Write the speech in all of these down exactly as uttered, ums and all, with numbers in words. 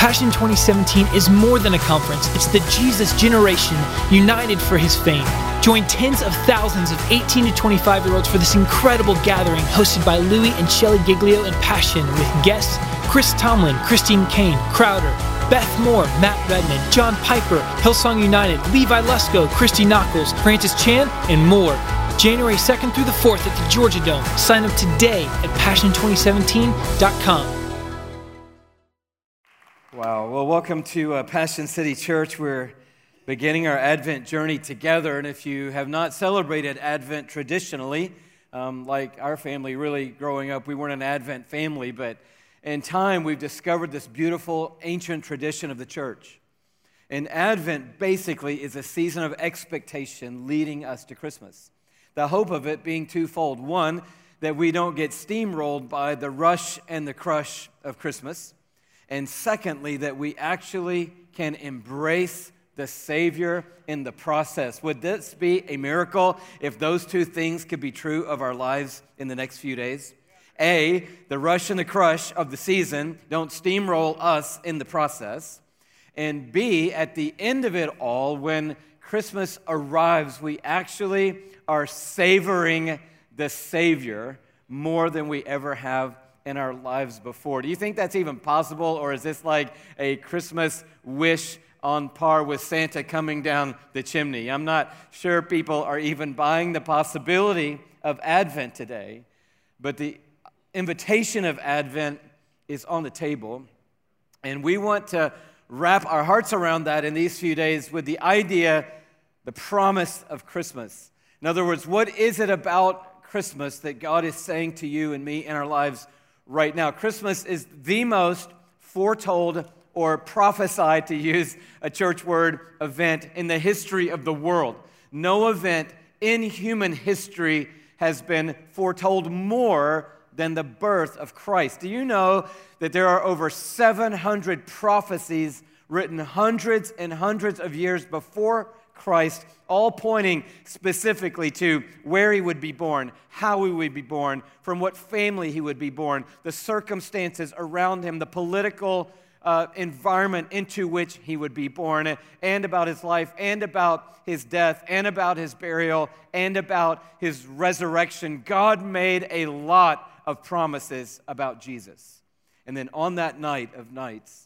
Passion twenty seventeen is more than a conference. It's the Jesus generation united for his fame. Join tens of thousands of eighteen to twenty-five-year-olds for this incredible gathering hosted by Louie and Shelly Giglio and Passion with guests Chris Tomlin, Christine Kane, Crowder, Beth Moore, Matt Redman, John Piper, Hillsong United, Levi Lusko, Christy Knuckles, Francis Chan, and more. January second through the fourth at the Georgia Dome. Sign up today at passion twenty seventeen dot com. Wow. Well, welcome to uh, Passion City Church. We're beginning our Advent journey together. And if you have not celebrated Advent traditionally, um, like our family really growing up, we weren't an Advent family, but in time we've discovered this beautiful ancient tradition of the church. And Advent basically is a season of expectation leading us to Christmas. The hope of it being twofold. One, that we don't get steamrolled by the rush and the crush of Christmas. And secondly, that we actually can embrace the Savior in the process. Would this be a miracle if those two things could be true of our lives in the next few days? A, the rush and the crush of the season don't steamroll us in the process. And B, at the end of it all, when Christmas arrives, we actually are savoring the Savior more than we ever have in our lives before. Do you think that's even possible, or is this like a Christmas wish on par with Santa coming down the chimney? I'm not sure people are even buying the possibility of Advent today, but the invitation of Advent is on the table, and we want to wrap our hearts around that in these few days with the idea, the promise of Christmas. In other words, what is it about Christmas that God is saying to you and me in our lives right now? Christmas is the most foretold or prophesied, to use a church word, event in the history of the world. No event in human history has been foretold more than the birth of Christ. Do you know that there are over seven hundred prophecies written hundreds and hundreds of years before Christ, all pointing specifically to where he would be born, how he would be born, from what family he would be born, the circumstances around him, the political uh, environment into which he would be born, and about his life, and about his death, and about his burial, and about his resurrection. God made a lot of promises about Jesus. And then on that night of nights,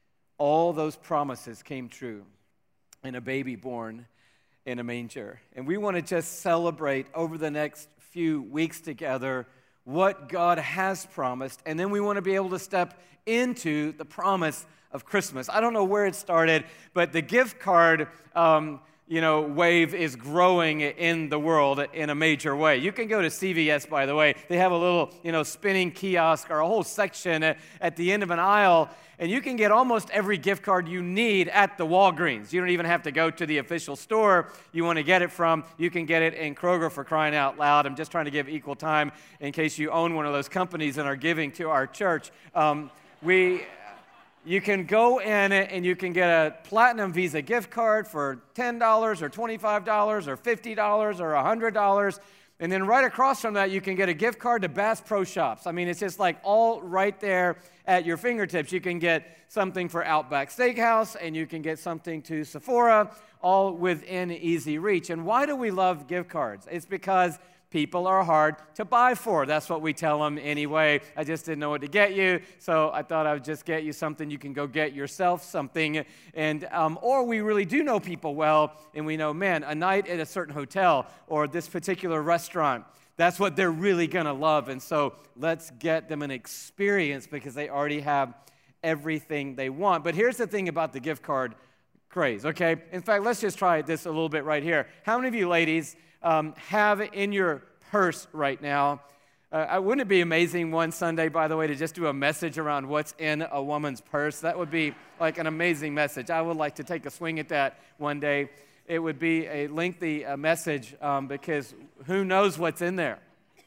all those promises came true. And a baby born in a manger. And we want to just celebrate over the next few weeks together what God has promised, and then we want to be able to step into the promise of Christmas. I don't know where it started, but the gift card um, you know, wave is growing in the world in a major way. You can go to C V S, by the way. They have a little, you know, spinning kiosk or a whole section at the end of an aisle, and you can get almost every gift card you need at the Walgreens. You don't even have to go to the official store you want to get it from. You can get it in Kroger, for crying out loud. I'm just trying to give equal time in case you own one of those companies and are giving to our church. Um, we... You can go in and you can get a Platinum Visa gift card for ten dollars or twenty-five dollars or fifty dollars or one hundred dollars. And then right across from that, you can get a gift card to Bass Pro Shops. I mean, it's just like all right there at your fingertips. You can get something for Outback Steakhouse, and you can get something to Sephora, all within easy reach. And why do we love gift cards? It's because people are hard to buy for. That's what we tell them anyway. I just didn't know what to get you, so I thought I would just get you something you can go get yourself something. And um, or we really do know people well, and we know, man, a night at a certain hotel or this particular restaurant, that's what they're really going to love. And so let's get them an experience because they already have everything they want. But here's the thing about the gift card craze, okay? In fact, let's just try this a little bit right here. How many of you ladies Um, have in your purse right now? Uh, wouldn't it be amazing one Sunday, by the way, to just do a message around what's in a woman's purse? That would be like an amazing message. I would like to take a swing at that one day. It would be a lengthy uh, message um, because who knows what's in there.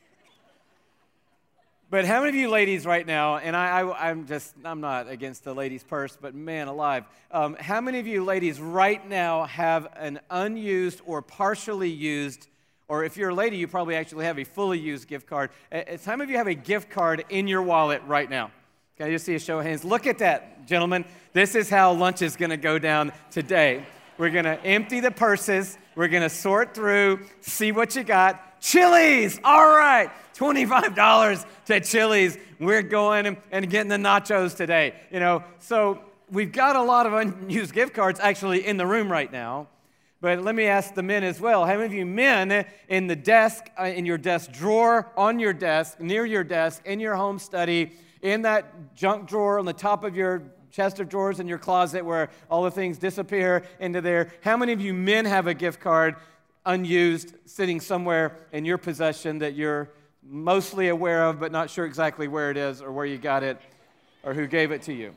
But how many of you ladies right now, and I, I, I'm just, I'm not against the ladies' purse, but man alive, um, how many of you ladies right now have an unused or partially used, or if you're a lady, you probably actually have a fully used gift card. Uh, how many of you have a gift card in your wallet right now? Can I just see a show of hands? Look at that, gentlemen. This is how lunch is going to go down today. We're going to empty the purses. We're going to sort through, see what you got. Chili's, all right, twenty-five dollars to Chili's. We're going and getting the nachos today. You know, so we've got a lot of unused gift cards actually in the room right now. But let me ask the men as well. How many of you men in the desk, uh, in your desk drawer, on your desk, near your desk, in your home study, in that junk drawer on the top of your chest of drawers in your closet where all the things disappear into there, how many of you men have a gift card unused sitting somewhere in your possession that you're mostly aware of but not sure exactly where it is or where you got it or who gave it to you?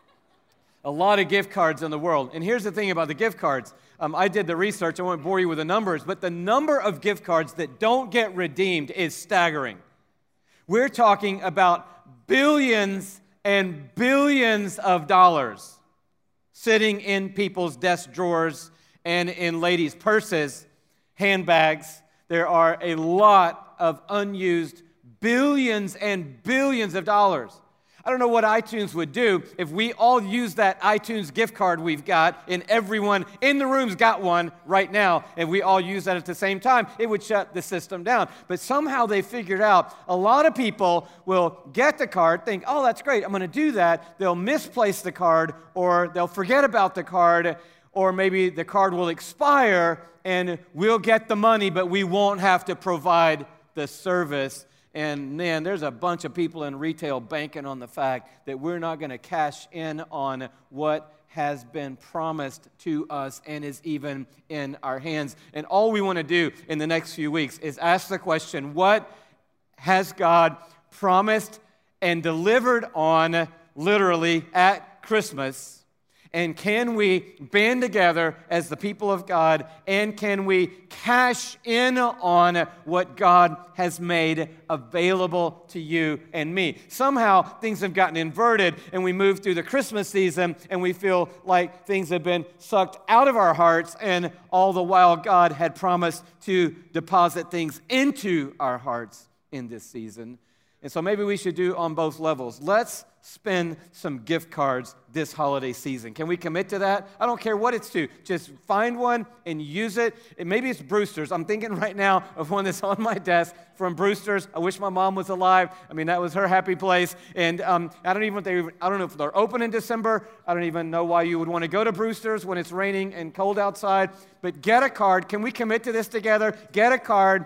A lot of gift cards in the world. And here's the thing about the gift cards. Um, I did the research. I won't bore you with the numbers, but the number of gift cards that don't get redeemed is staggering. We're talking about billions and billions of dollars sitting in people's desk drawers and in ladies' purses, handbags. There are a lot of unused billions and billions of dollars. I don't know what iTunes would do if we all used that iTunes gift card we've got, and everyone in the room's got one right now, and we all use that at the same time. It would shut the system down. But somehow they figured out a lot of people will get the card, think, oh, that's great, I'm going to do that. They'll misplace the card, or they'll forget about the card, or maybe the card will expire, and we'll get the money, but we won't have to provide the service. And man, there's a bunch of people in retail banking on the fact that we're not going to cash in on what has been promised to us and is even in our hands. And all we want to do in the next few weeks is ask the question, what has God promised and delivered on literally at Christmas? And can we band together as the people of God, and can we cash in on what God has made available to you and me? Somehow things have gotten inverted, and we move through the Christmas season, and we feel like things have been sucked out of our hearts, and all the while God had promised to deposit things into our hearts in this season. And so maybe we should do on both levels. Let's spend some gift cards this holiday season. Can we commit to that? I don't care what it's to. Just find one and use it. And maybe it's Brewster's. I'm thinking right now of one that's on my desk from Brewster's. I wish my mom was alive. I mean, that was her happy place. And um, I don't even if they, I don't know if they're open in December. I don't even know why you would want to go to Brewster's when it's raining and cold outside. But get a card. Can we commit to this together? Get a card.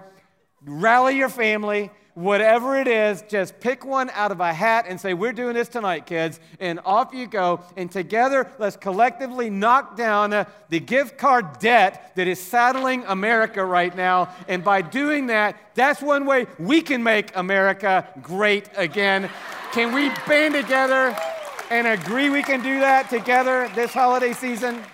Rally your family. Whatever it is, just pick one out of a hat and say, we're doing this tonight, kids, and off you go. And together, let's collectively knock down uh, the gift card debt that is saddling America right now. And by doing that, that's one way we can make America great again. Can we band together and agree we can do that together this holiday season?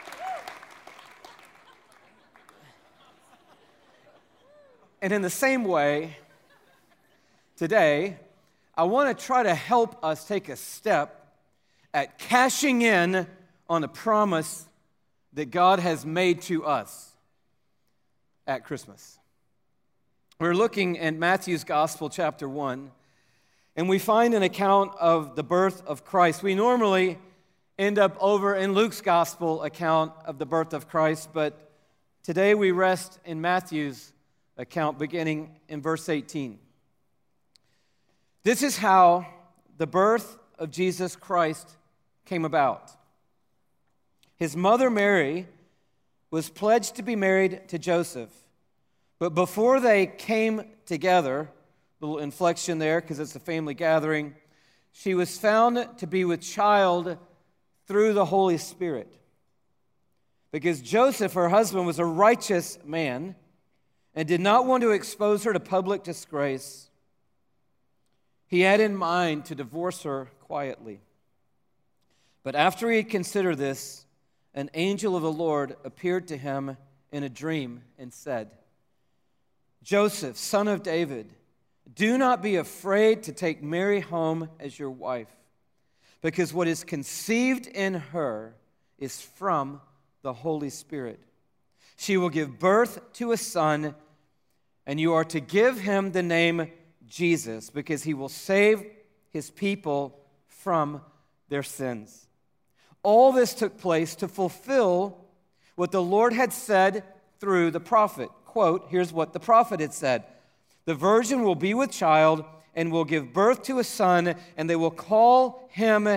And in the same way, today, I want to try to help us take a step at cashing in on a promise that God has made to us at Christmas. We're looking at Matthew's Gospel, chapter one, and we find an account of the birth of Christ. We normally end up over in Luke's Gospel account of the birth of Christ, but today we rest in Matthew's account beginning in verse eighteen. This is how the birth of Jesus Christ came about. His mother Mary was pledged to be married to Joseph, but before they came together, little inflection there because it's a family gathering, she was found to be with child through the Holy Spirit. Because Joseph, her husband, was a righteous man and did not want to expose her to public disgrace, he had in mind to divorce her quietly. But after he had considered this, an angel of the Lord appeared to him in a dream and said, Joseph, son of David, do not be afraid to take Mary home as your wife, because what is conceived in her is from the Holy Spirit. She will give birth to a son, and you are to give him the name Jesus, because he will save his people from their sins. All this took place to fulfill what the Lord had said through the prophet. Quote, here's what the prophet had said. The virgin will be with child and will give birth to a son, and they will call him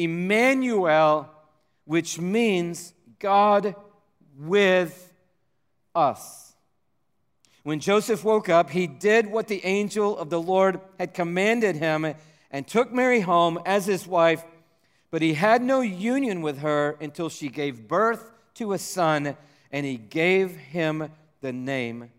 Emmanuel, which means God with us. When Joseph woke up, he did what the angel of the Lord had commanded him and took Mary home as his wife, but he had no union with her until she gave birth to a son, and he gave him the name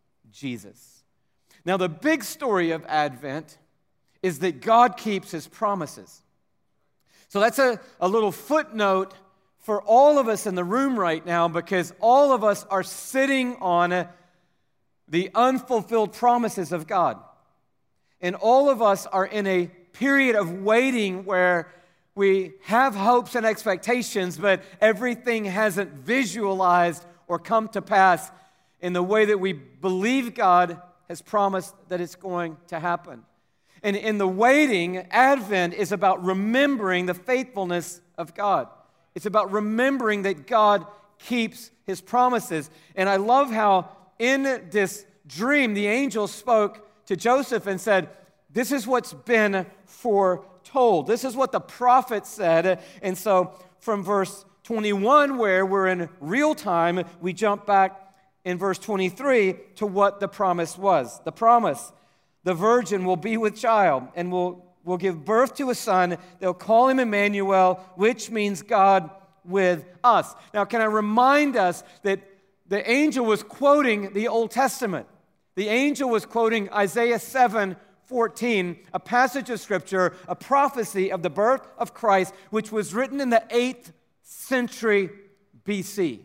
Jesus. Now, the big story of Advent is that God keeps his promises. So that's a, a little footnote for all of us in the room right now, because all of us are sitting on the unfulfilled promises of God. And all of us are in a period of waiting where we have hopes and expectations, but everything hasn't visualized or come to pass in the way that we believe God has promised that it's going to happen. And in the waiting, Advent is about remembering the faithfulness of God. It's about remembering that God keeps his promises. And I love how in this dream, the angel spoke to Joseph and said, this is what's been foretold. This is what the prophet said. And so from verse twenty-one, where we're in real time, we jump back in verse twenty-three to what the promise was. The promise, the virgin will be with child and will, will give birth to a son. They'll call him Emmanuel, which means God with us. Now, can I remind us that the angel was quoting the Old Testament? The angel was quoting Isaiah seven fourteen, a passage of Scripture, a prophecy of the birth of Christ, which was written in the eighth century B C.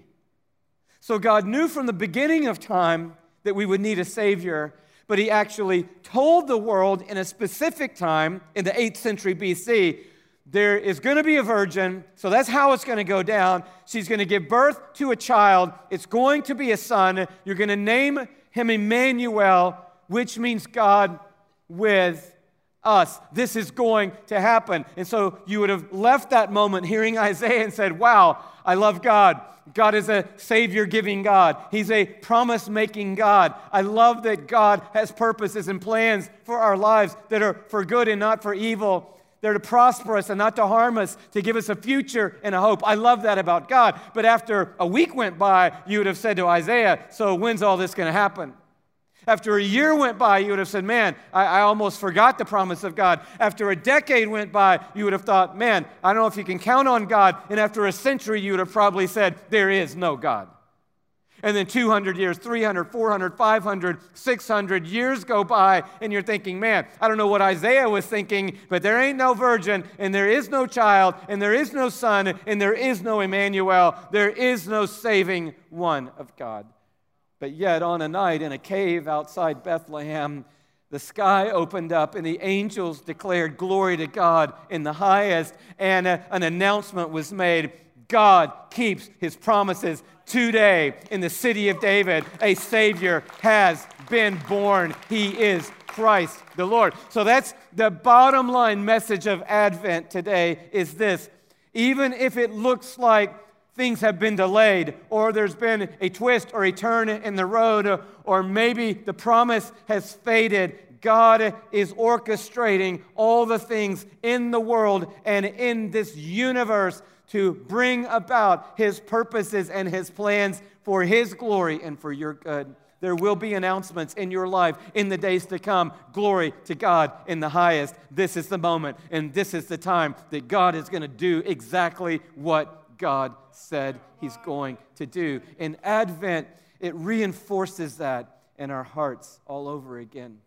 So God knew from the beginning of time that we would need a Savior, but he actually told the world in a specific time, in the eighth century B C, there is going to be a virgin, so that's how it's going to go down. She's going to give birth to a child. It's going to be a son. You're going to name him Emmanuel, which means God with us. This is going to happen. And so you would have left that moment hearing Isaiah and said, wow, I love God. God is a Savior-giving God. He's a promise-making God. I love that God has purposes and plans for our lives that are for good and not for evil. They're to prosper us and not to harm us, to give us a future and a hope. I love that about God. But after a week went by, you would have said to Isaiah, so when's all this going to happen? After a year went by, you would have said, man, I, I almost forgot the promise of God. After a decade went by, you would have thought, man, I don't know if you can count on God. And after a century, you would have probably said, there is no God. And then two hundred years, three hundred, four hundred, five hundred, six hundred years go by, and you're thinking, man, I don't know what Isaiah was thinking, but there ain't no virgin, and there is no child, and there is no son, and there is no Emmanuel. There is no saving one of God. But yet, on a night in a cave outside Bethlehem, the sky opened up, and the angels declared glory to God in the highest, and a, an announcement was made. God keeps his promises. Today, in the city of David, a Savior has been born. He is Christ the Lord. So that's the bottom line message of Advent today is this. Even if it looks like things have been delayed, or there's been a twist or a turn in the road, or maybe the promise has faded, God is orchestrating all the things in the world and in this universe to bring about his purposes and his plans for his glory and for your good. There will be announcements in your life in the days to come. Glory to God in the highest. This is the moment, and this is the time that God is going to do exactly what God said he's going to do. In Advent, it reinforces that in our hearts all over again.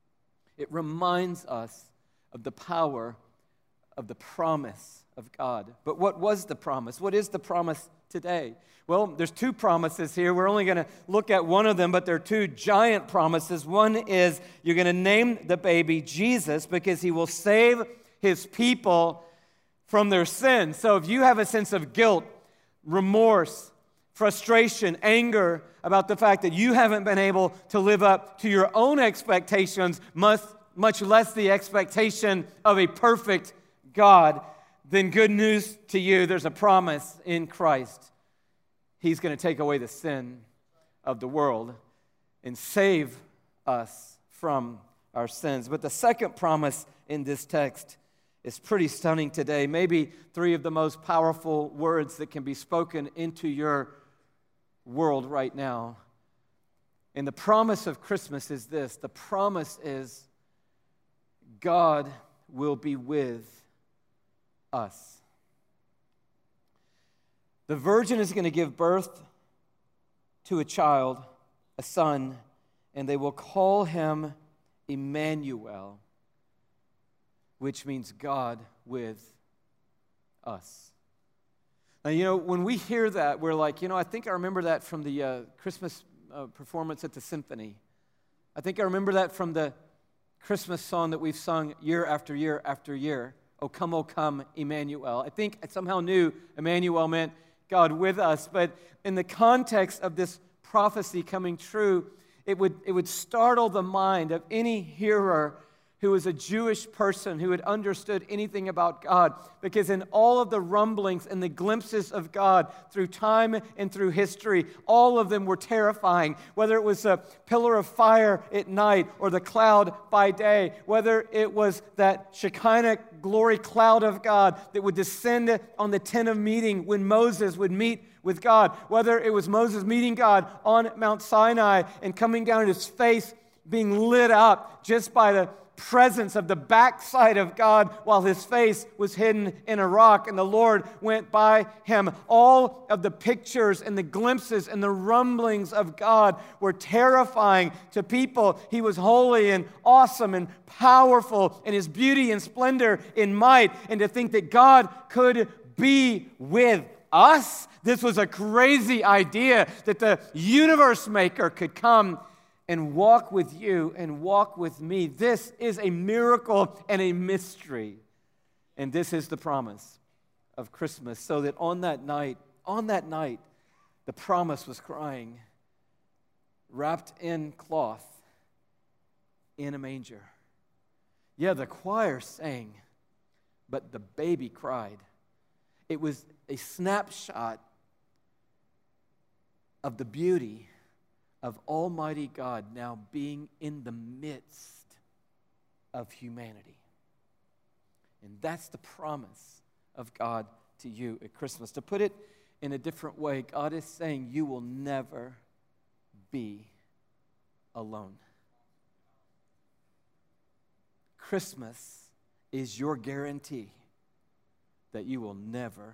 It reminds us of the power of the promise of God. But what was the promise? What is the promise today? Well, there's two promises here. We're only going to look at one of them, but they're two giant promises. One is you're going to name the baby Jesus because he will save his people from their sins. So if you have a sense of guilt, remorse, frustration, anger about the fact that you haven't been able to live up to your own expectations, much, much less the expectation of a perfect God, then good news to you. There's a promise in Christ. He's going to take away the sin of the world and save us from our sins. But the second promise in this text is pretty stunning today. Maybe three of the most powerful words that can be spoken into your world right now. And the promise of Christmas is this. The promise is God will be with us. The virgin is going to give birth to a child, a son, and they will call him Emmanuel, which means God with us. Now, you know, when we hear that, we're like, you know, I think I remember that from the uh, Christmas uh, performance at the symphony. I think I remember that from the Christmas song that we've sung year after year after year. O come, O come, Emmanuel. I think I somehow knew Emmanuel meant God with us, but in the context of this prophecy coming true, it would, it would startle the mind of any hearer who was a Jewish person who had understood anything about God, because in all of the rumblings and the glimpses of God through time and through history, all of them were terrifying. Whether it was a pillar of fire at night or the cloud by day, whether it was that Shekinah glory cloud of God that would descend on the tent of meeting when Moses would meet with God, whether it was Moses meeting God on Mount Sinai and coming down and his face being lit up just by the presence of the backside of God while his face was hidden in a rock and the Lord went by him. All of the pictures and the glimpses and the rumblings of God were terrifying to people. He was holy and awesome and powerful in his beauty and splendor in might. And to think that God could be with us, this was a crazy idea that the universe maker could come and walk with you and walk with me. This is a miracle and a mystery. And this is the promise of Christmas. So that on that night, on that night, the promise was crying, wrapped in cloth, in a manger. Yeah, the choir sang, but the baby cried. It was a snapshot of the beauty of Almighty God now being in the midst of humanity. And that's the promise of God to you at Christmas. To put it in a different way, God is saying you will never be alone. Christmas is your guarantee that you will never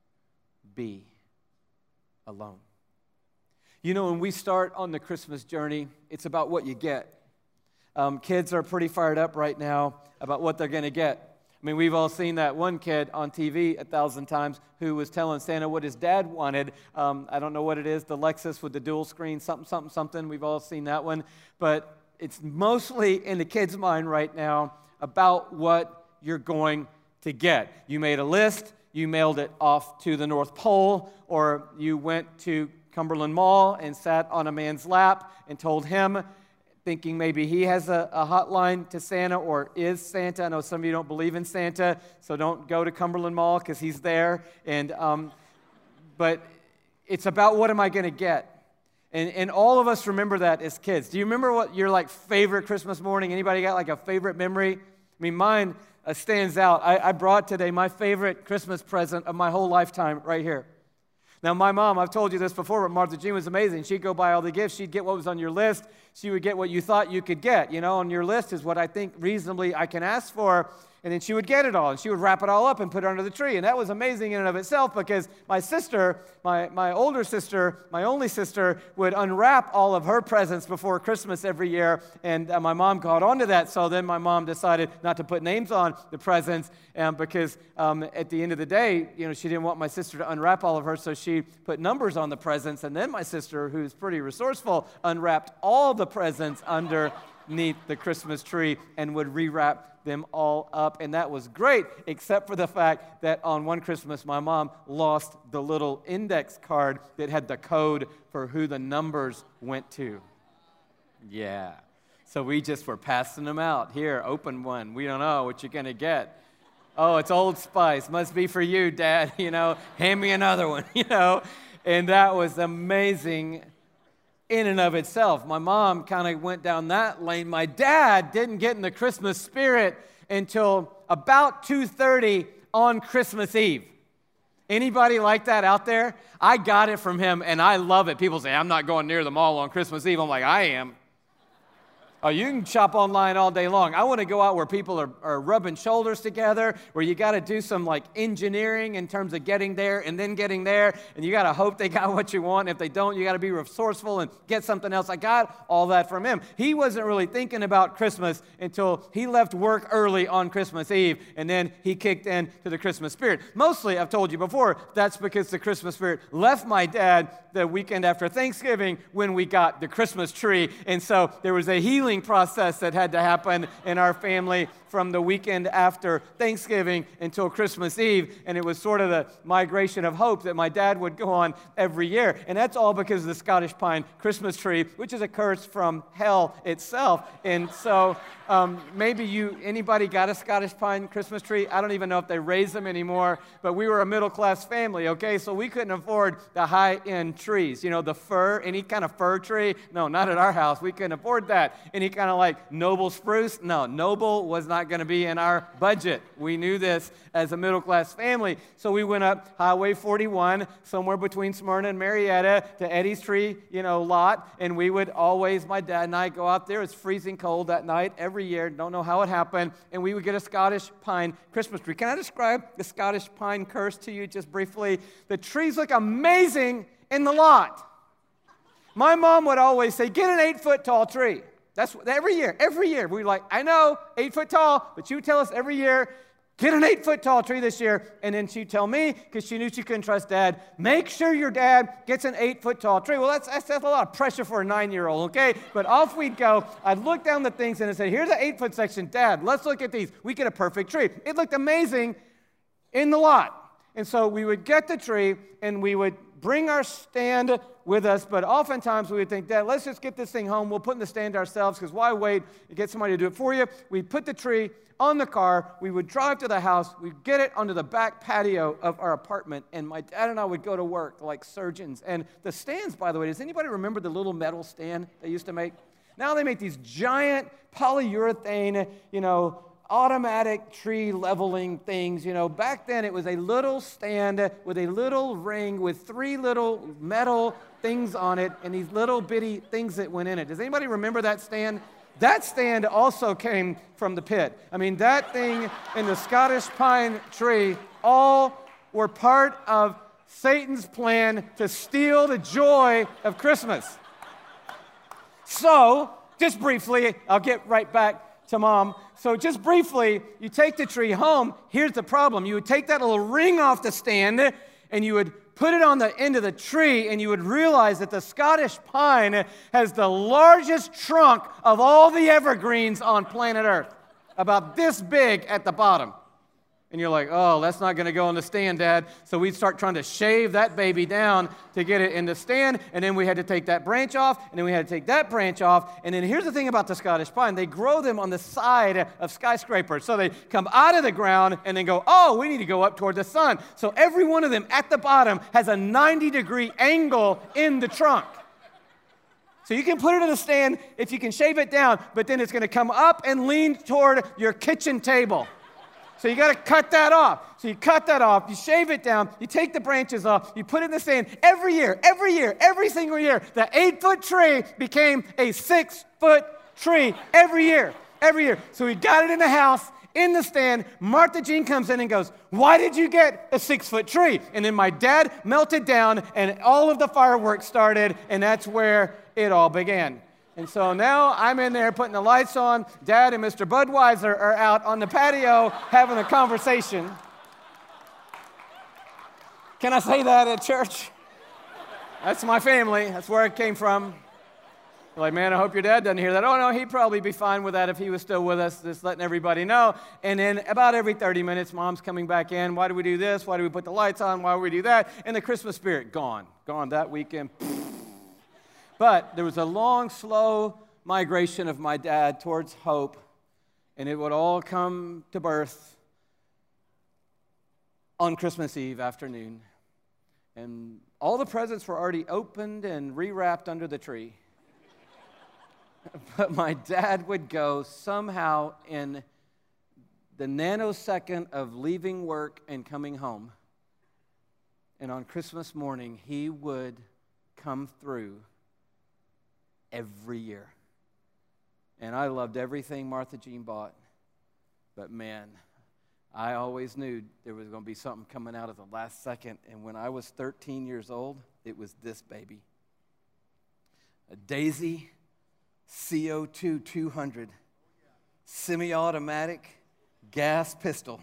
be alone. You know, when we start on the Christmas journey, it's about what you get. Um, kids are pretty fired up right now about what they're going to get. I mean, we've all seen that one kid on T V a thousand times who was telling Santa what his dad wanted. Um, I don't know what it is, the Lexus with the dual screen, something, something, something. We've all seen that one. But it's mostly in the kid's mind right now about what you're going to get. You made a list, you mailed it off to the North Pole, or you went to Cumberland Mall and sat on a man's lap and told him, thinking maybe he has a, a hotline to Santa or is Santa. I know some of you don't believe in Santa, so don't go to Cumberland Mall because he's there. And um, but it's about what am I going to get? And, and all of us remember that as kids. Do you remember what your like favorite Christmas morning? Anybody got like a favorite memory? I mean, mine uh, stands out. I, I brought today my favorite Christmas present of my whole lifetime right here. Now, my mom, I've told you this before, but Martha Jean was amazing. She'd go buy all the gifts. She'd get what was on your list. She would get what you thought you could get. You know, on your list is what I think reasonably I can ask for. And then she would get it all, and she would wrap it all up and put it under the tree. And that was amazing in and of itself because my sister, my, my older sister, my only sister, would unwrap all of her presents before Christmas every year. And uh, my mom caught on to that. So then my mom decided not to put names on the presents um, because um, at the end of the day, you know, she didn't want my sister to unwrap all of hers. So she put numbers on the presents. And then my sister, who's pretty resourceful, unwrapped all the presents underneath the Christmas tree and would rewrap them all up, and that was great, except for the fact that on one Christmas, my mom lost the little index card that had the code for who the numbers went to. Yeah. So we just were passing them out. Here, open one. We don't know what you're going to get. Oh, it's Old Spice. Must be for you, Dad. You know, hand me another one, you know. And that was amazing in and of itself. My mom kind of went down that lane. My dad didn't get in the Christmas spirit until about two thirty on Christmas Eve. Anybody like that out there? I got it from him, and I love it. People say, I'm not going near the mall on Christmas Eve. I'm like, I am. Oh, you can shop online all day long. I want to go out where people are, are rubbing shoulders together, where you got to do some like engineering in terms of getting there and then getting there, and you got to hope they got what you want. If they don't, you got to be resourceful and get something else. I got all that from him. He wasn't really thinking about Christmas until he left work early on Christmas Eve, and then he kicked in to the Christmas spirit. Mostly, I've told you before, that's because the Christmas spirit left my dad the weekend after Thanksgiving when we got the Christmas tree, and so there was a healing process that had to happen in our family from the weekend after Thanksgiving until Christmas Eve, and it was sort of the migration of hope that my dad would go on every year, and that's all because of the Scottish pine Christmas tree, which is a curse from hell itself. And so um, maybe you, anybody got a Scottish pine Christmas tree? I don't even know if they raise them anymore, but we were a middle-class family, okay, so we couldn't afford the high-end trees, you know, the fir, any kind of fir tree. No, not at our house. We couldn't afford that. Any kind of like noble spruce? No, noble was not going to be in our budget. We knew this as a middle-class family. So we went up Highway forty-one, somewhere between Smyrna and Marietta, to Eddie's Tree, you know, lot, and we would always, my dad and I, go out there. It's freezing cold that night every year. Don't know how it happened. And we would get a Scottish pine Christmas tree. Can I describe the Scottish pine curse to you just briefly? The trees look amazing in the lot. My mom would always say, get an eight-foot tall tree. That's every year, every year. We're like, I know, eight foot tall, but you tell us every year, get an eight foot tall tree this year. And then she'd tell me, because she knew she couldn't trust Dad, make sure your dad gets an eight foot tall tree. Well, that's, that's, that's a lot of pressure for a nine-year-old, okay? But off we'd go. I'd look down the things and I'd say, here's the eight foot section. Dad, let's look at these. We get a perfect tree. It looked amazing in the lot. And so we would get the tree and we would bring our stand with us, but oftentimes we would think, Dad, let's just get this thing home. We'll put in the stand ourselves, because why wait and get somebody to do it for you? We'd put the tree on the car. We would drive to the house. We'd get it onto the back patio of our apartment, and my dad and I would go to work like surgeons. And the stands, by the way, does anybody remember the little metal stand they used to make? Now they make these giant polyurethane, you know, automatic tree leveling things. You know, back then it was a little stand with a little ring with three little metal things on it and these little bitty things that went in it. Does anybody remember that stand? That stand also came from the pit. I mean, that thing and the Scottish pine tree all were part of Satan's plan to steal the joy of Christmas. So, just briefly, I'll get right back to Mom. So just briefly, you take the tree home. Here's the problem. You would take that little ring off the stand and you would put it on the end of the tree, and you would realize that the Scottish pine has the largest trunk of all the evergreens on planet Earth, about this big at the bottom. And you're like, oh, that's not going to go in the stand, Dad. So we'd start trying to shave that baby down to get it in the stand, and then we had to take that branch off, and then we had to take that branch off. And then here's the thing about the Scottish pine. They grow them on the side of skyscrapers. So they come out of the ground and then go, oh, we need to go up toward the sun. So every one of them at the bottom has a ninety degree angle in the trunk. So you can put it in a stand if you can shave it down, but then it's going to come up and lean toward your kitchen table. So you got to cut that off. So you cut that off, you shave it down, you take the branches off, you put it in the stand. Every year, every year, every single year, the eight-foot tree became a six-foot tree every year, every year. So we got it in the house, in the stand. Martha Jean comes in and goes, why did you get a six-foot tree? And then my dad melted down, and all of the fireworks started, and that's where it all began. And so now I'm in there putting the lights on. Dad and Mister Budweiser are out on the patio having a conversation. Can I say that at church? That's my family. That's where it came from. You're like, man, I hope your dad doesn't hear that. Oh, no, he'd probably be fine with that if he was still with us, just letting everybody know. And then about every thirty minutes, Mom's coming back in. Why do we do this? Why do we put the lights on? Why do we do that? And the Christmas spirit, gone. Gone that weekend. But there was a long, slow migration of my dad towards hope, and it would all come to birth on Christmas Eve afternoon, and all the presents were already opened and rewrapped under the tree. But my dad would go somehow in the nanosecond of leaving work and coming home, and on Christmas morning, he would come through every year. And I loved everything Martha Jean bought, but man, I always knew there was going to be something coming out at the last second, and when I was thirteen years old, it was this baby. A Daisy C O two two hundred semi-automatic gas pistol.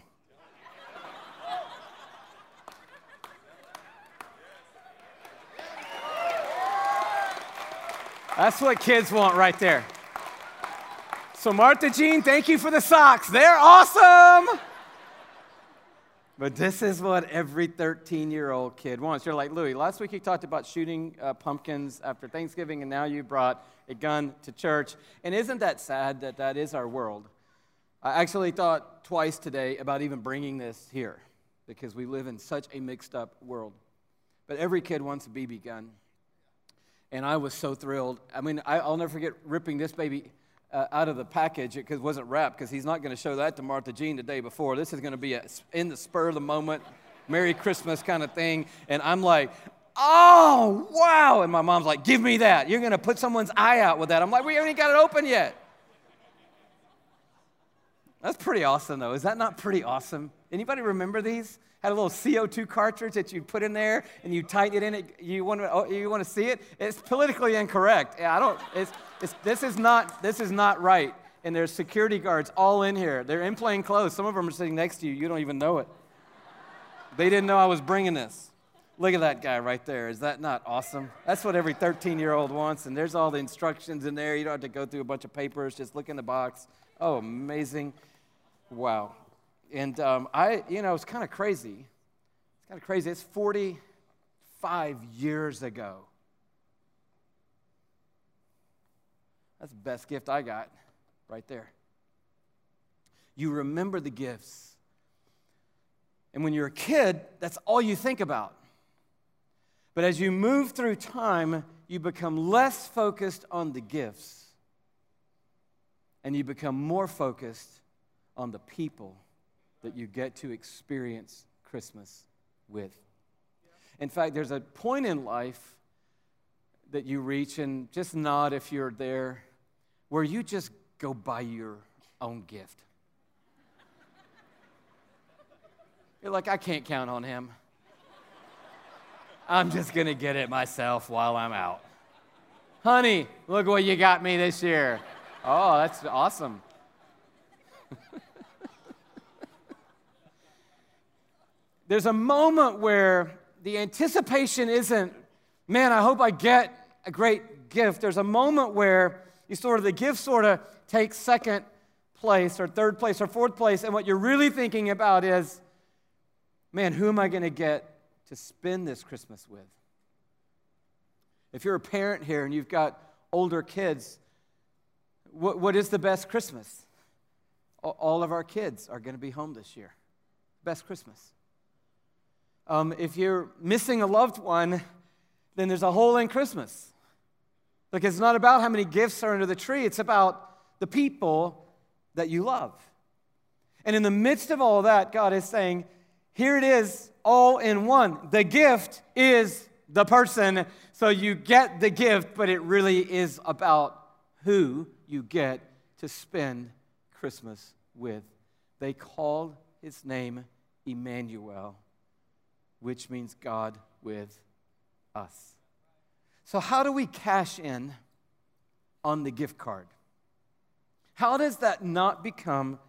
That's what kids want right there. So Martha Jean, thank you for the socks. They're awesome. But this is what every thirteen-year-old kid wants. You're like, Louie, last week you talked about shooting uh, pumpkins after Thanksgiving, and now you brought a gun to church. And isn't that sad that that is our world? I actually thought twice today about even bringing this here because we live in such a mixed-up world. But every kid wants a B B gun. And I was so thrilled. I mean, I, I'll never forget ripping this baby uh, out of the package because it wasn't wrapped, because he's not going to show that to Martha Jean the day before. This is going to be a, in the spur of the moment, Merry Christmas kind of thing. And I'm like, oh, wow. And my mom's like, give me that. You're going to put someone's eye out with that. I'm like, we haven't even got it open yet. That's pretty awesome, though. Is that not pretty awesome? Anybody remember these? Had a little C O two cartridge that you put in there and you tighten it in. It. You want to? Oh, you want to see it? It's politically incorrect. Yeah, I don't. It's, it's. This is not. This is not right. And there's security guards all in here. They're in plain clothes. Some of them are sitting next to you. You don't even know it. They didn't know I was bringing this. Look at that guy right there. Is that not awesome? That's what every thirteen-year-old wants. And there's all the instructions in there. You don't have to go through a bunch of papers. Just look in the box. Oh, amazing. Wow. And um, I, you know, it's kind of crazy. It's kind of crazy. It's forty-five years ago. That's the best gift I got right there. You remember the gifts. And when you're a kid, that's all you think about. But as you move through time, you become less focused on the gifts. And you become more focused on the people that you get to experience Christmas with. In fact, there's a point in life that you reach, and just nod if you're there, where you just go buy your own gift. You're like, I can't count on him. I'm just going to get it myself while I'm out. Honey, look what you got me this year. Oh, that's awesome. There's a moment where the anticipation isn't, man, I hope I get a great gift. There's a moment where you sort of, the gift sort of takes second place or third place or fourth place, and what you're really thinking about is, man, who am I going to get to spend this Christmas with? If you're a parent here and you've got older kids, what, what is the best Christmas? All of our kids are going to be home this year. Best Christmas. Um, if you're missing a loved one, then there's a hole in Christmas. Because it's not about how many gifts are under the tree. It's about the people that you love. And in the midst of all that, God is saying, here it is, all in one. The gift is the person. So you get the gift, but it really is about who you get to spend Christmas with. They called his name Emmanuel, which means God with us. So how do we cash in on the gift card? How does that not become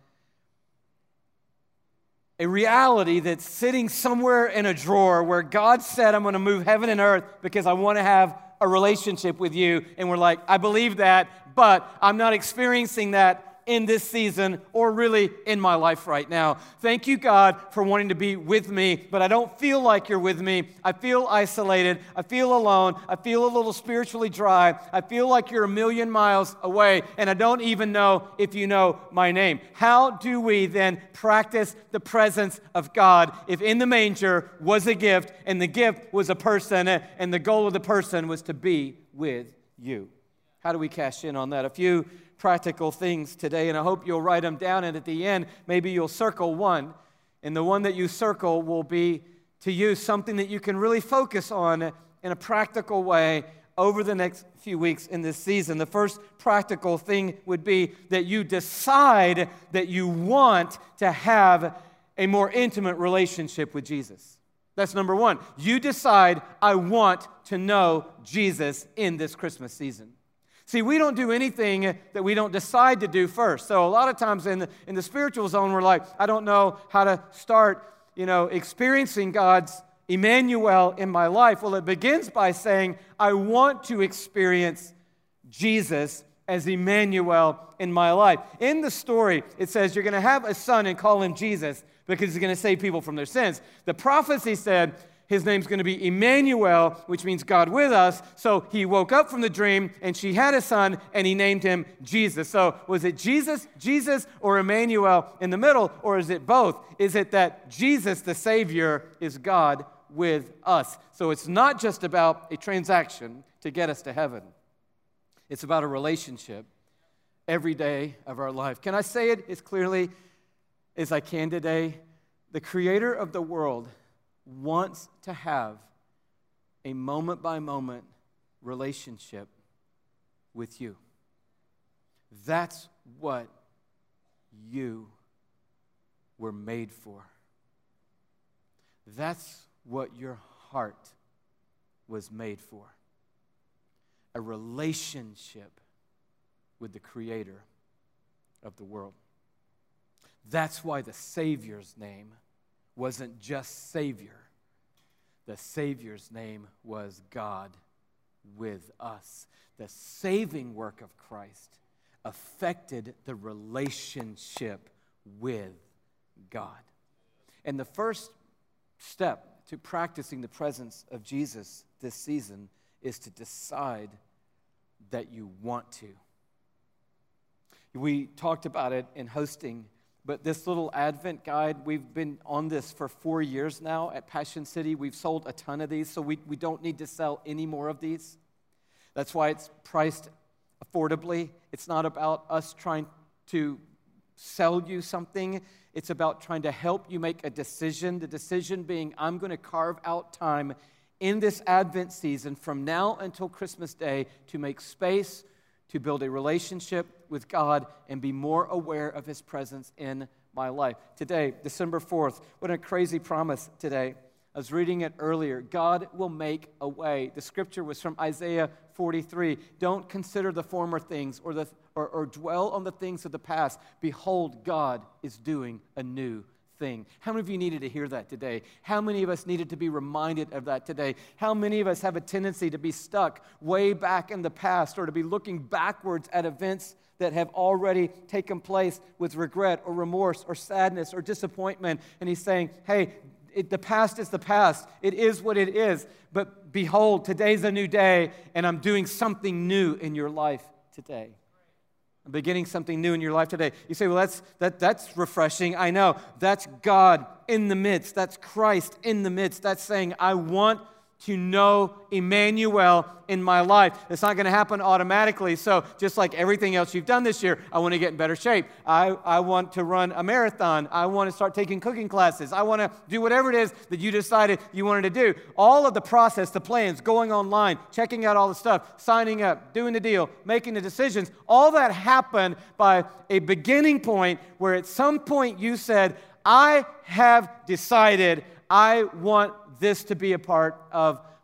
a reality that's sitting somewhere in a drawer where God said, I'm going to move heaven and earth because I want to have a relationship with you, and we're like, I believe that, but I'm not experiencing that in this season, or really in my life right now. Thank you, God, for wanting to be with me, but I don't feel like you're with me. I feel isolated. I feel alone. I feel a little spiritually dry. I feel like you're a million miles away, and I don't even know if you know my name. How do we then practice the presence of God if in the manger was a gift, and the gift was a person, and the goal of the person was to be with you? How do we cash in on that? A few practical things today, and I hope you'll write them down, and at the end, maybe you'll circle one, and the one that you circle will be to you something that you can really focus on in a practical way over the next few weeks in this season. The first practical thing would be that you decide that you want to have a more intimate relationship with Jesus. That's number one. You decide, I want to know Jesus in this Christmas season. See, we don't do anything that we don't decide to do first. So a lot of times in the, in the spiritual zone, we're like, I don't know how to start, you know, experiencing God's Emmanuel in my life. Well, it begins by saying, I want to experience Jesus as Emmanuel in my life. In the story, it says you're going to have a son and call him Jesus because he's going to save people from their sins. The prophecy said, his name's going to be Emmanuel, which means God with us. So he woke up from the dream, and she had a son, and he named him Jesus. So was it Jesus, Jesus, or Emmanuel in the middle, or is it both? Is it that Jesus, the Savior, is God with us? So it's not just about a transaction to get us to heaven. It's about a relationship every day of our life. Can I say it as clearly as I can today? The Creator of the world wants to have a moment-by-moment relationship with you. That's what you were made for. That's what your heart was made for. A relationship with the Creator of the world. That's why the Savior's name wasn't just Savior. The Savior's name was God with us. The saving work of Christ affected the relationship with God. And the first step to practicing the presence of Jesus this season is to decide that you want to. We talked about it in hosting, but this little Advent guide, we've been on this for four years now at Passion City. We've sold a ton of these, so we, we don't need to sell any more of these. That's why it's priced affordably. It's not about us trying to sell you something. It's about trying to help you make a decision. The decision being, I'm going to carve out time in this Advent season from now until Christmas Day to make space to build a relationship with God and be more aware of His presence in my life. Today, December fourth, what a crazy promise today. I was reading it earlier. God will make a way. The scripture was from Isaiah forty-three. Don't consider the former things or, the, or, or dwell on the things of the past. Behold, God is doing a new thing. How many of you needed to hear that today? How many of us needed to be reminded of that today? How many of us have a tendency to be stuck way back in the past or to be looking backwards at events that have already taken place with regret or remorse or sadness or disappointment? And He's saying, hey, it, the past is the past. It is what it is. But behold, today's a new day, and I'm doing something new in your life today. I'm beginning something new in your life today. You say, well, that's that that's refreshing. I know. That's God in the midst. That's Christ in the midst. That's saying, I want to know Emmanuel in my life. It's not going to happen automatically. So just like everything else you've done this year, I want to get in better shape. I, I want to run a marathon. I want to start taking cooking classes. I want to do whatever it is that you decided you wanted to do. All of the process, the plans, going online, checking out all the stuff, signing up, doing the deal, making the decisions, all that happened by a beginning point where at some point you said, I have decided I want this to be a part of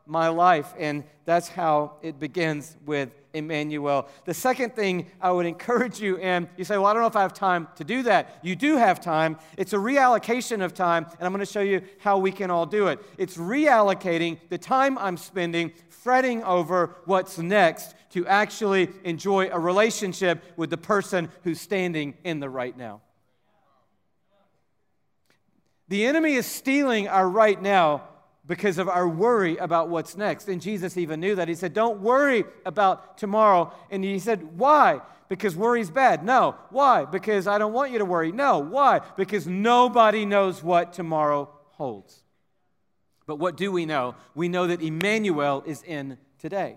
my life. And that's how it begins with Emmanuel. The second thing I would encourage you in, you say, well, I don't know if I have time to do that. You do have time. It's a reallocation of time, and I'm going to show you how we can all do it. It's reallocating the time I'm spending fretting over what's next to actually enjoy a relationship with the person who's standing in the right now. The enemy is stealing our right now because of our worry about what's next. And Jesus even knew that. He said, don't worry about tomorrow. And he said, why? Because worry's bad. No. Why? Because I don't want you to worry. No. Why? Because nobody knows what tomorrow holds. But what do we know? We know that Emmanuel is in today.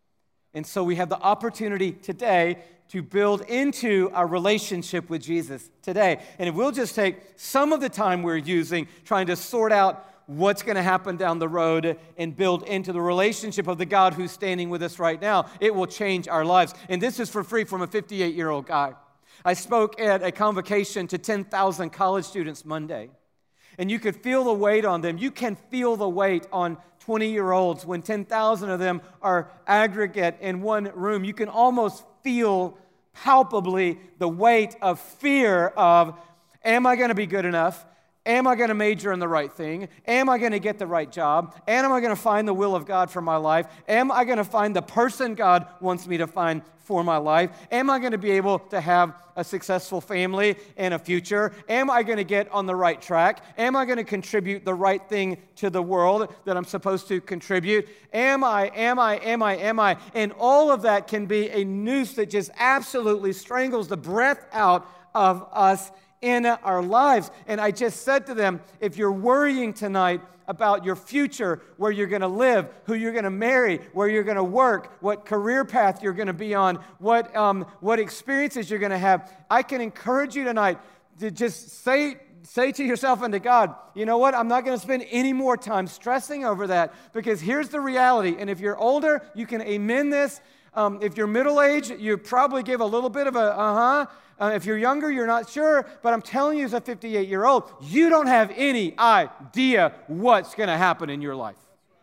And so we have the opportunity today to build into our relationship with Jesus today. And if we'll just take some of the time we're using trying to sort out what's going to happen down the road and build into the relationship of the God who's standing with us right now, it will change our lives. And this is for free from a fifty-eight-year-old guy. I spoke at a convocation to ten thousand college students Monday. And you could feel the weight on them. You can feel the weight on twenty-year-olds when ten thousand of them are aggregate in one room. You can almost feel palpably the weight of fear of, am I going to be good enough? Am I going to major in the right thing? Am I going to get the right job? And am I going to find the will of God for my life? Am I going to find the person God wants me to find for my life? Am I going to be able to have a successful family and a future? Am I going to get on the right track? Am I going to contribute the right thing to the world that I'm supposed to contribute? Am I, am I, am I, am I? And all of that can be a noose that just absolutely strangles the breath out of us in our lives. And I just said to them, if you're worrying tonight about your future, where you're going to live, who you're going to marry, where you're going to work, what career path you're going to be on, what um, what experiences you're going to have, I can encourage you tonight to just say say to yourself and to God, you know what, I'm not going to spend any more time stressing over that, because here's the reality. And if you're older, you can amen this. Um, if you're middle-aged, you probably give a little bit of a uh-huh. Uh, if you're younger, you're not sure, but I'm telling you as a fifty-eight-year-old, you don't have any idea what's going to happen in your life.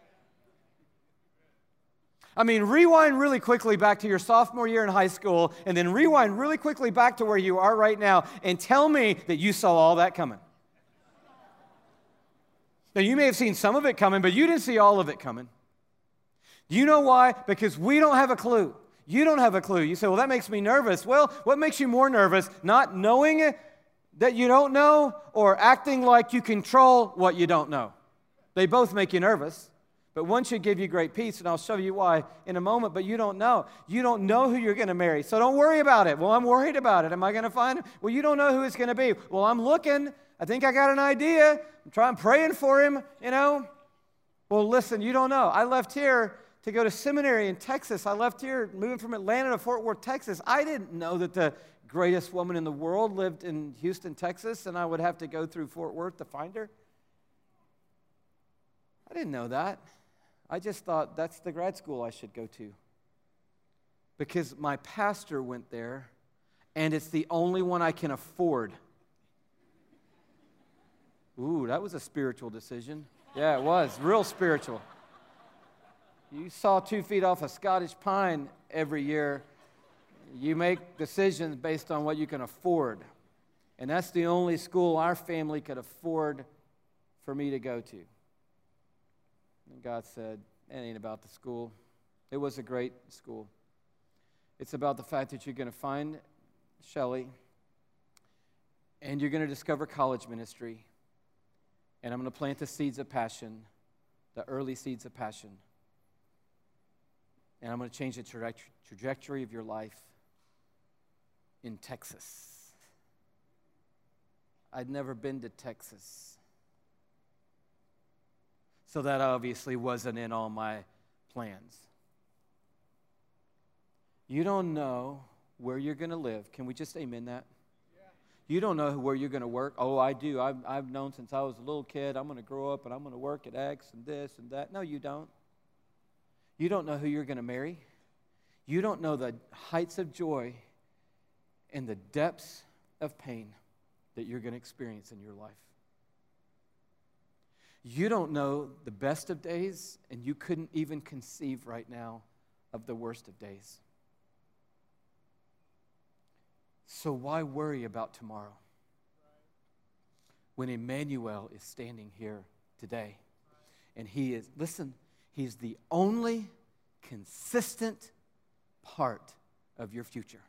I mean, rewind really quickly back to your sophomore year in high school, and then rewind really quickly back to where you are right now, and tell me that you saw all that coming. Now, you may have seen some of it coming, but you didn't see all of it coming. Do you know why? Because we don't have a clue. You don't have a clue. You say, well, that makes me nervous. Well, what makes you more nervous? Not knowing that you don't know, or acting like you control what you don't know? They both make you nervous. But one should give you great peace, and I'll show you why in a moment, but you don't know. You don't know who you're going to marry, so don't worry about it. Well, I'm worried about it. Am I going to find him? Well, you don't know who it's going to be. Well, I'm looking. I think I got an idea. I'm trying, praying for him, you know. Well, listen, you don't know. I left here to go to seminary in Texas. I left here, moving from Atlanta to Fort Worth, Texas. I didn't know that the greatest woman in the world lived in Houston, Texas, and I would have to go through Fort Worth to find her. I didn't know that. I just thought that's the grad school I should go to, because my pastor went there, and it's the only one I can afford. Ooh, that was a spiritual decision. Yeah, it was. Real spiritual. You saw two feet off a Scottish pine every year. You make decisions based on what you can afford. And that's the only school our family could afford for me to go to. And God said, it ain't about the school. It was a great school. It's about the fact that you're going to find Shelley, and you're going to discover college ministry, and I'm going to plant the seeds of passion, the early seeds of passion. And I'm going to change the traje- trajectory of your life in Texas. I'd never been to Texas. So that obviously wasn't in all my plans. You don't know where you're going to live. Can we just amen that? Yeah. You don't know where you're going to work. Oh, I do. I've, I've known since I was a little kid, I'm going to grow up and I'm going to work at X and this and that. No, you don't. You don't know who you're going to marry. You don't know the heights of joy and the depths of pain that you're going to experience in your life. You don't know the best of days, and you couldn't even conceive right now of the worst of days. So why worry about tomorrow when Emmanuel is standing here today? And he is, listen, he's the only consistent part of your future.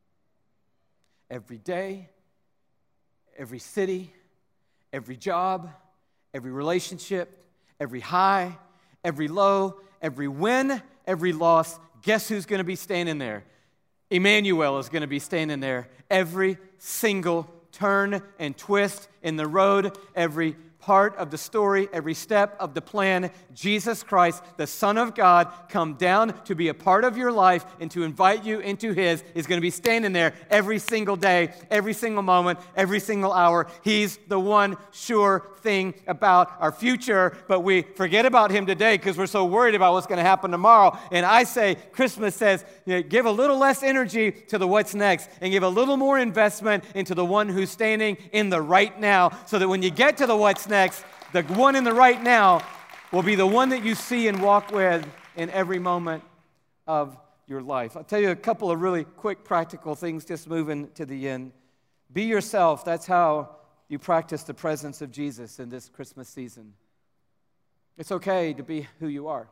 Every day, every city, every job, every relationship, every high, every low, every win, every loss, guess who's going to be standing there? Emmanuel is going to be standing there. Every single turn and twist in the road, every part of the story, every step of the plan, Jesus Christ, the Son of God, come down to be a part of your life and to invite you into His, is going to be standing there every single day, every single moment, every single hour. He's the one sure thing about our future, but we forget about Him today because we're so worried about what's going to happen tomorrow. And I say, Christmas says, you know, give a little less energy to the what's next and give a little more investment into the one who's standing in the right now, so that when you get to the what's next, Next, the one in the right now will be the one that you see and walk with in every moment of your life. I'll tell you a couple of really quick practical things just moving to the end. Be yourself. That's how you practice the presence of Jesus in this Christmas season. It's okay to be who you are.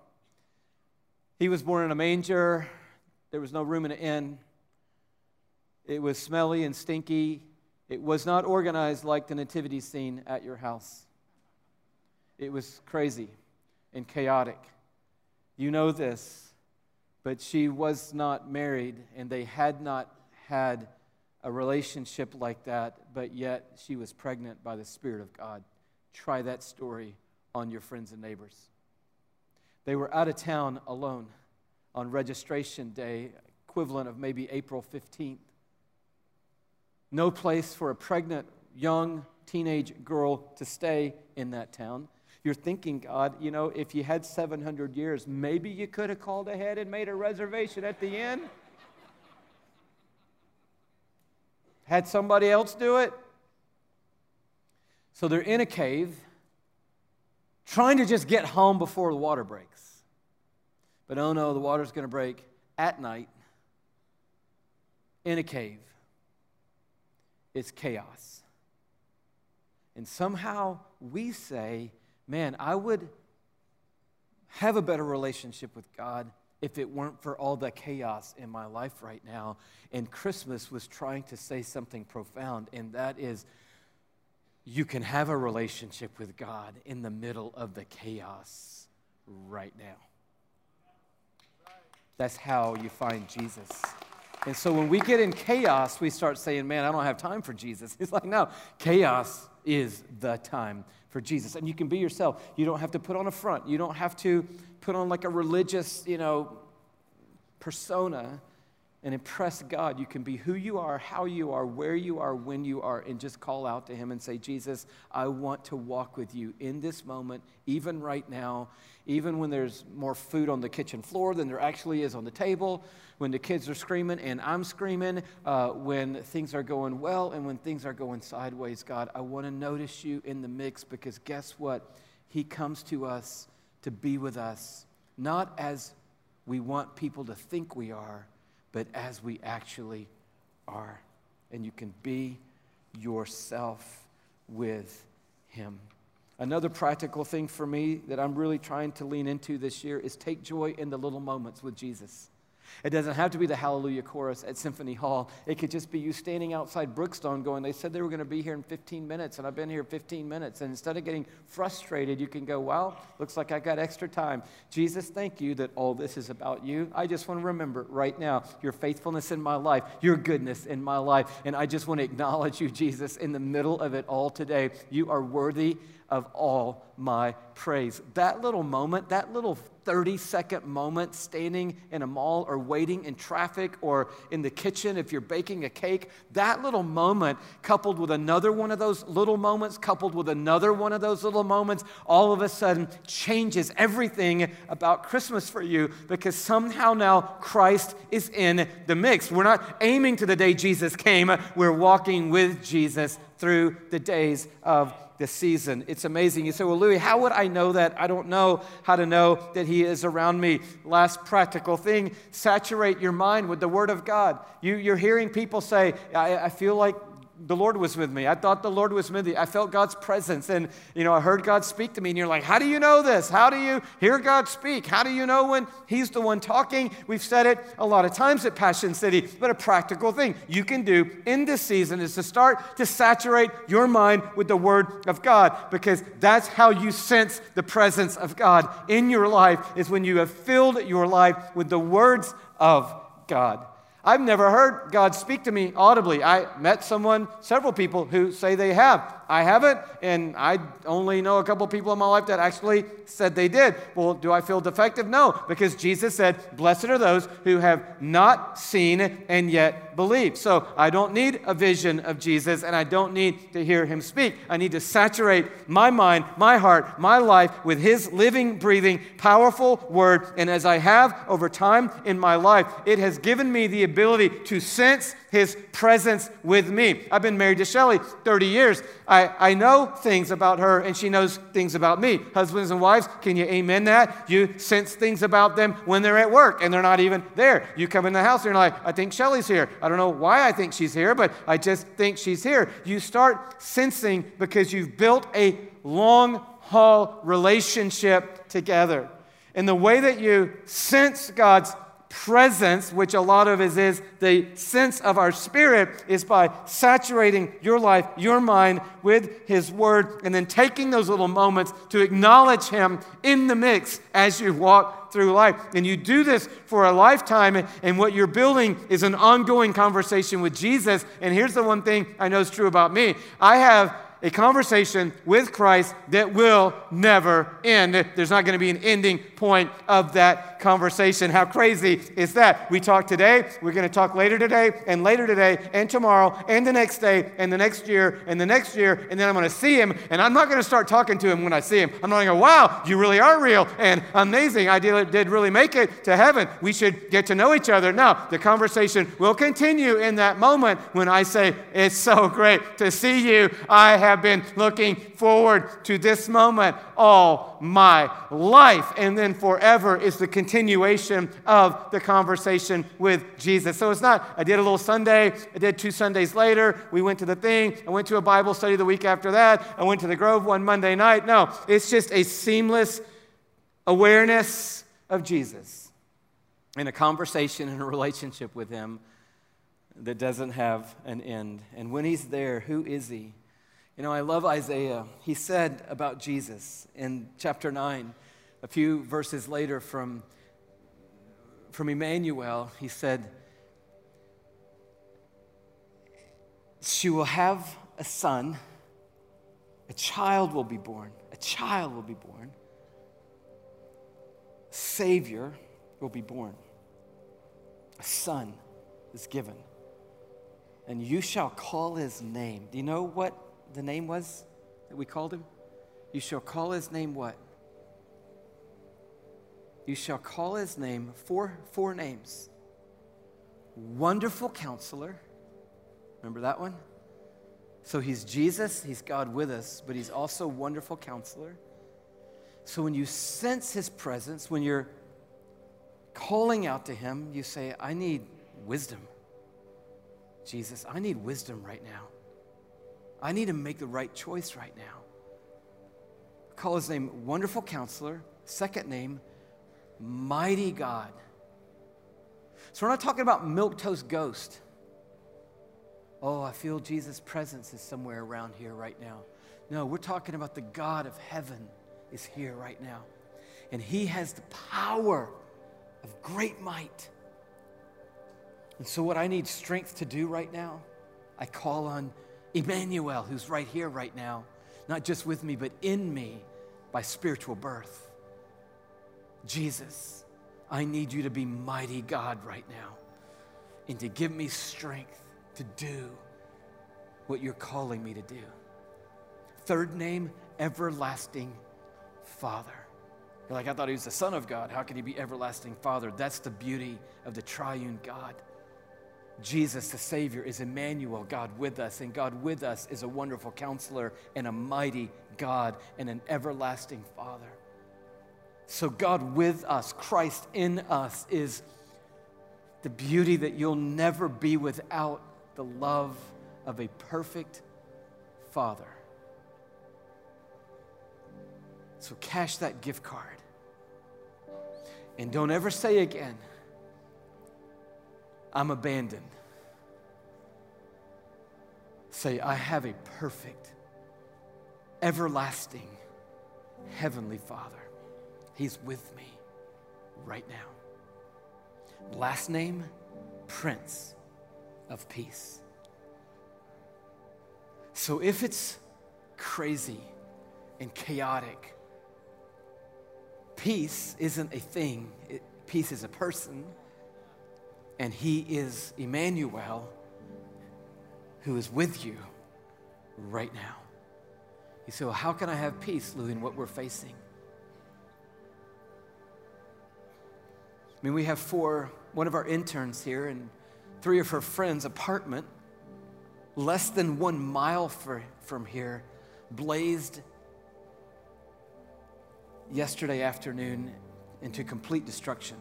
He was born in a manger. There was no room in an inn. It was smelly and stinky. It was not organized like the nativity scene at your house. It was crazy and chaotic. You know this, but she was not married, and they had not had a relationship like that, but yet she was pregnant by the Spirit of God. Try that story on your friends and neighbors. They were out of town alone on registration day, equivalent of maybe April fifteenth. No place for a pregnant, young, teenage girl to stay in that town. You're thinking, God, you know, if you had seven hundred years, maybe you could have called ahead and made a reservation at the inn. Had somebody else do it. So they're in a cave, trying to just get home before the water breaks. But oh no, the water's going to break at night in a cave. It's chaos. And somehow we say, man, I would have a better relationship with God if it weren't for all the chaos in my life right now. And Christmas was trying to say something profound, and that is, you can have a relationship with God in the middle of the chaos right now. That's how you find Jesus. And so when we get in chaos, we start saying, man, I don't have time for Jesus. He's like, no, chaos is the time for Jesus. And you can be yourself. You don't have to put on a front. You don't have to put on like a religious, you know, persona and impress God. You can be who you are, how you are, where you are, when you are, and just call out to Him and say, Jesus, I want to walk with you in this moment, even right now, even when there's more food on the kitchen floor than there actually is on the table, when the kids are screaming and I'm screaming, uh, when things are going well and when things are going sideways. God, I want to notice you in the mix, because guess what? He comes to us to be with us, not as we want people to think we are, but as we actually are. And you can be yourself with Him. Another practical thing for me that I'm really trying to lean into this year is take joy in the little moments with Jesus. It doesn't have to be the Hallelujah chorus at Symphony Hall. It could just be you standing outside Brookstone going, they said they were going to be here in fifteen minutes, and I've been here fifteen minutes. And instead of getting frustrated, you can go, well, looks like I got extra time. Jesus, thank you that all this is about you. I just want to remember right now your faithfulness in my life, your goodness in my life. And I just want to acknowledge you, Jesus, in the middle of it all today. You are worthy of all my praise. That little moment, that little thirty-second moment standing in a mall or waiting in traffic or in the kitchen if you're baking a cake, that little moment coupled with another one of those little moments, coupled with another one of those little moments, all of a sudden changes everything about Christmas for you, because somehow now Christ is in the mix. We're not aiming to the day Jesus came. We're walking with Jesus through the days of this season. It's amazing. You say, well, Louis, how would I know that? I don't know how to know that he is around me. Last practical thing, saturate your mind with the Word of God. You, you're hearing people say, I, I feel like the Lord was with me. I thought the Lord was with me. I felt God's presence. And, you know, I heard God speak to me. And you're like, how do you know this? How do you hear God speak? How do you know when He's the one talking? We've said it a lot of times at Passion City, but a practical thing you can do in this season is to start to saturate your mind with the Word of God, because that's how you sense the presence of God in your life, is when you have filled your life with the words of God. I've never heard God speak to me audibly. I met someone, several people who say they have. I haven't, and I only know a couple people in my life that actually said they did. Well, do I feel defective? No, because Jesus said, blessed are those who have not seen and yet believe. So I don't need a vision of Jesus, and I don't need to hear Him speak. I need to saturate my mind, my heart, my life with His living, breathing, powerful Word. And as I have over time in my life, it has given me the ability to sense His presence with me. I've been married to Shelly thirty years. I, I know things about her, and she knows things about me. Husbands and wives, can you amen that? You sense things about them when they're at work, and they're not even there. You come in the house, and you're like, I think Shelly's here. I don't know why I think she's here, but I just think she's here. You start sensing because you've built a long-haul relationship together. And the way that you sense God's presence, which a lot of it is the sense of our spirit, is by saturating your life, your mind with His Word, and then taking those little moments to acknowledge Him in the mix as you walk through life. And you do this for a lifetime, and what you're building is an ongoing conversation with Jesus. And here's the one thing I know is true about me. I have a conversation with Christ that will never end. There's not going to be an ending point of that conversation. How crazy is that? We talk today, we're going to talk later today, and later today, and tomorrow, and the next day, and the next year, and the next year, and then I'm going to see Him, and I'm not going to start talking to Him when I see Him. I'm not going to go, wow, you really are real, and amazing. I did, did really make it to heaven. We should get to know each other. No, the conversation will continue in that moment when I say, it's so great to see you. I have been looking forward to this moment all my life. And then forever is the continuation of the conversation with Jesus. So it's not, I did a little Sunday, I did two Sundays later, we went to the thing, I went to a Bible study the week after that, I went to the Grove one Monday night. No, it's just a seamless awareness of Jesus in a conversation and a relationship with Him that doesn't have an end. And when He's there, who is He? You know, I love Isaiah. He said about Jesus in chapter nine, a few verses later from, from Emmanuel, he said, she will have a son, a child will be born, a child will be born, a Savior will be born, a son is given, and you shall call His name. Do you know what the name was that we called Him? You shall call His name what? You shall call His name, four, four names. Wonderful Counselor. Remember that one? So He's Jesus, He's God with us, but He's also Wonderful Counselor. So when you sense His presence, when you're calling out to Him, you say, I need wisdom. Jesus, I need wisdom right now. I need to make the right choice right now. Call His name Wonderful Counselor. Second name, Mighty God. So we're not talking about milquetoast ghost. Oh, I feel Jesus' presence is somewhere around here right now. No, we're talking about the God of heaven is here right now. And He has the power of great might. And so what I need strength to do right now, I call on Emmanuel, who's right here right now, not just with me, but in me by spiritual birth. Jesus, I need you to be mighty God right now and to give me strength to do what you're calling me to do. Third name, Everlasting Father. You're like, I thought He was the Son of God. How can He be Everlasting Father? That's the beauty of the triune God. Jesus, the Savior, is Emmanuel, God with us, and God with us is a wonderful counselor and a mighty God and an everlasting Father. So God with us, Christ in us, is the beauty that you'll never be without the love of a perfect Father. So cash that gift card. And don't ever say again, I'm abandoned. Say, I have a perfect, everlasting, heavenly Father. He's with me right now. Last name, Prince of Peace. So if it's crazy and chaotic, peace isn't a thing. It, peace is a person. And he is Emmanuel, who is with you right now. You say, well, how can I have peace, Louie, in what we're facing? I mean, we have four, one of our interns here and three of her friends' apartment, less than one mile for, from here, blazed yesterday afternoon into complete destruction.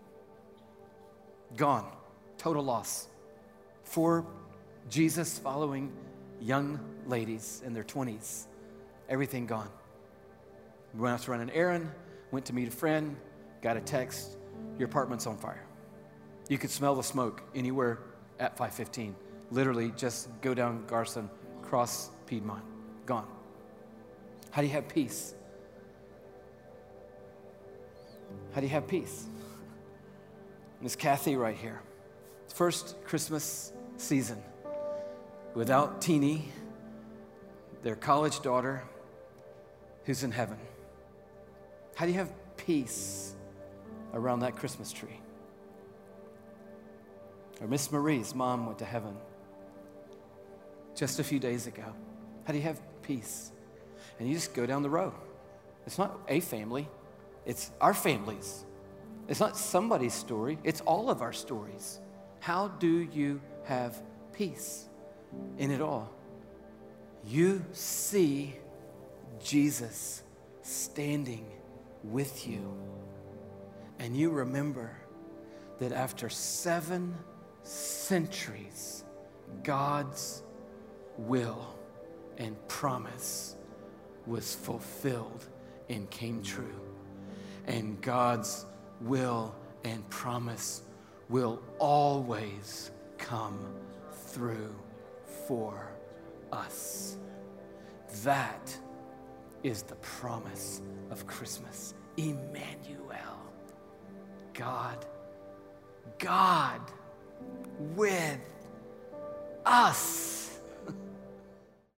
Gone. Total loss. Four Jesus-following young ladies in their twenties. Everything gone. We went out to run an errand, went to meet a friend, got a text, your apartment's on fire. You could smell the smoke anywhere at five fifteen. Literally just go down Garson, cross Piedmont. Gone. How do you have peace? How do you have peace? Miss Kathy right here. First Christmas season without Teeny, their college daughter who's in heaven. How do you have peace around that Christmas tree? Or Miss Marie's mom went to heaven just a few days ago. How do you have peace? And you just go down the row. It's not a family, it's our families. It's not somebody's story, it's all of our stories. How do you have peace in it all? You see Jesus standing with you, and you remember that after seven centuries, God's will and promise was fulfilled and came true. And God's will and promise will always come through for us. That is the promise of Christmas. Emmanuel, God, God with us.